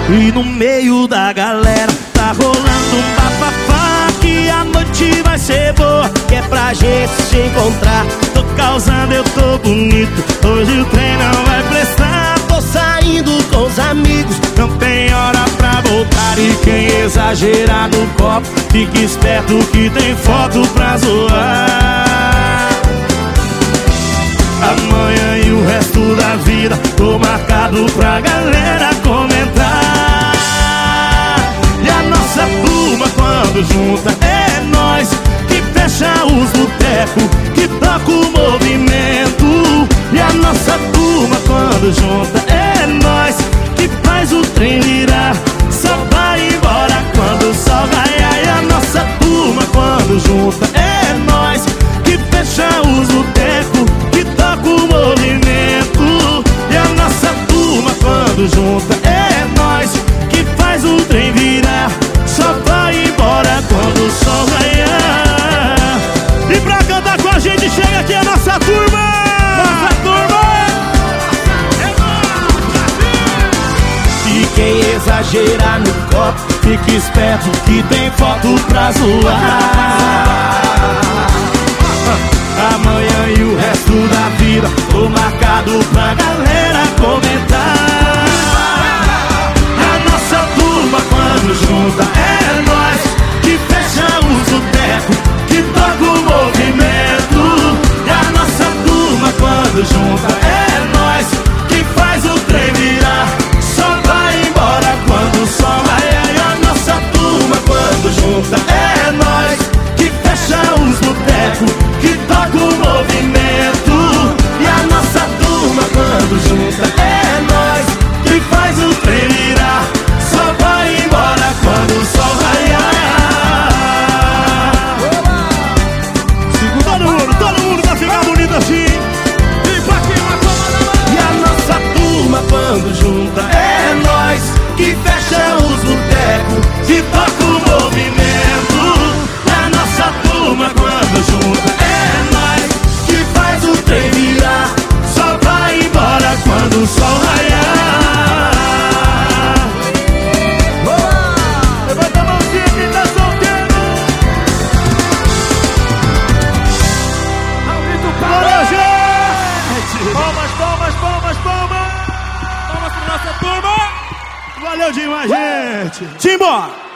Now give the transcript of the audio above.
E no meio da galera tá rolando um bafafá, que a noite vai ser boa, que é pra gente se encontrar. Tô causando, eu tô bonito, hoje o trem não vai prestar. Tô saindo com os amigos, não tem hora pra voltar. E quem exagerar no copo, fique esperto que tem foto pra zoar. Amanhã e o resto da vida tô marcado pra galera comentar. E a nossa turma quando junta é nós que fecha os botecos, que toca o movimento. E a nossa turma quando junta é nós que faz o trem virar, só vai embora quando o sol raiar. E a nossa turma quando junta é nós que fecha os botecos, que toca o movimento. E a nossa turma quando junta é nós que faz o trem virar, só vai embora quando o sol raiar. E pra cantar com a gente chega aqui a nossa turma. Nossa turma e quem exagerar no copo, fique esperto que tem foto pra zoar. Amanhã e o resto da vida tô marcado pra galera comentar. A nossa turma quando junta é nós que fecha os botecos, que toca o movimento. E a nossa turma quando junta é nós que faz o trem virar, só vai embora quando o sol raiar. E a nossa turma quando junta é nós que fecha os botecos, que toca o movimento. E a nossa turma quando junta é nós que faz o trem virar, só vai embora quando o sol raiar. Todo mundo vai ficar bonito assim. E a nossa turma quando junta é nós que fecha os botecos, que toca o movimento. E a nossa turma quando junta é nós que faz o trem virar, só vai embora quando o sol raiar. Levanta a mãozinha quem tá solteiro. Bora, gente! Palmas, palmas, palmas, palmas! Palmas pra nossa turma! Valeu demais, gente! Simbora!